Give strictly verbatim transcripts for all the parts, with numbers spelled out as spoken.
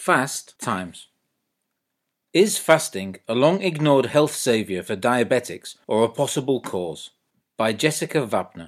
Fast times. Is fasting a long-ignored health savior for diabetics or a possible cause? By Jessica Vapner.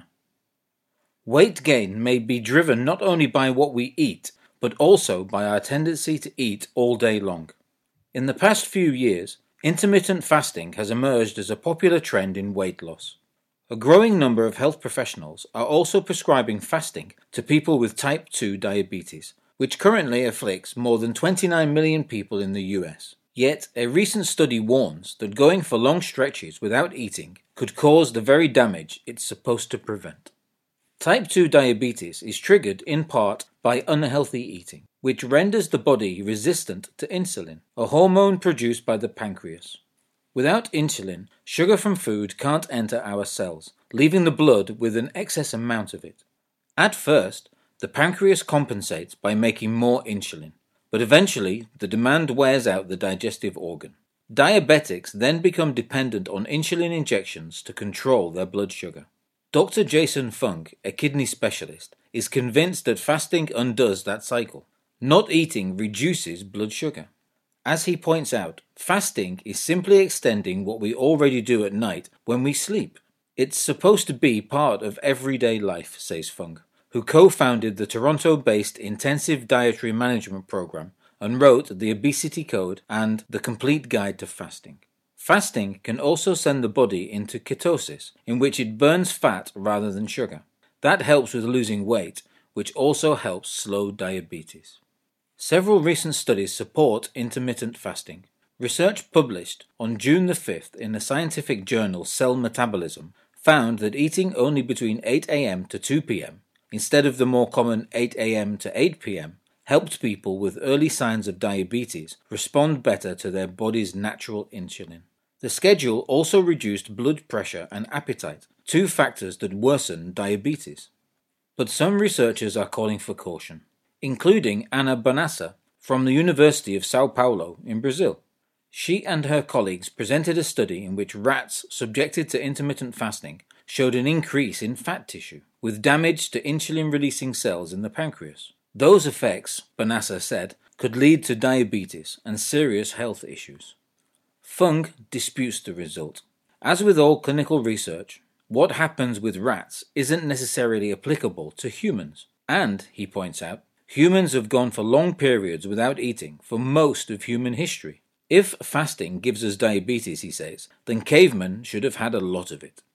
Weight gain may be driven not only by what we eat, but also by our tendency to eat all day long. In the past few years, intermittent fasting has emerged as a popular trend in weight loss. A growing number of health professionals are also prescribing fasting to people with type two diabetes, which currently afflicts more than twenty-nine million people in the U S. Yet, a recent study warns that going for long stretches without eating could cause the very damage it's supposed to prevent. Type two diabetes is triggered in part by unhealthy eating, which renders the body resistant to insulin, a hormone produced by the pancreas. Without insulin, sugar from food can't enter our cells, leaving the blood with an excess amount of it. At first, the pancreas compensates by making more insulin, but eventually the demand wears out the digestive organ. Diabetics then become dependent on insulin injections to control their blood sugar. Doctor Jason Fung, a kidney specialist, is convinced that fasting undoes that cycle. Not eating reduces blood sugar. As he points out, fasting is simply extending what we already do at night when we sleep. It's supposed to be part of everyday life, says Fung, who co-founded the Toronto-based Intensive Dietary Management Program and wrote The Obesity Code and The Complete Guide to Fasting. Fasting can also send the body into ketosis, in which it burns fat rather than sugar. That helps with losing weight, which also helps slow diabetes. Several recent studies support intermittent fasting. Research published on June the fifth in the scientific journal Cell Metabolism found that eating only between eight a m to two p m, instead of the more common eight a m to eight p m, helped people with early signs of diabetes respond better to their body's natural insulin. The schedule also reduced blood pressure and appetite, two factors that worsen diabetes. But some researchers are calling for caution, including Ana Bonassa from the University of Sao Paulo in Brazil. She and her colleagues presented a study in which rats subjected to intermittent fasting showed an increase in fat tissue, with damage to insulin-releasing cells in the pancreas. Those effects, Bonassa said, could lead to diabetes and serious health issues. Fung disputes the result. As with all clinical research, what happens with rats isn't necessarily applicable to humans. And, he points out, humans have gone for long periods without eating for most of human history. If fasting gives us diabetes, he says, then cavemen should have had a lot of it.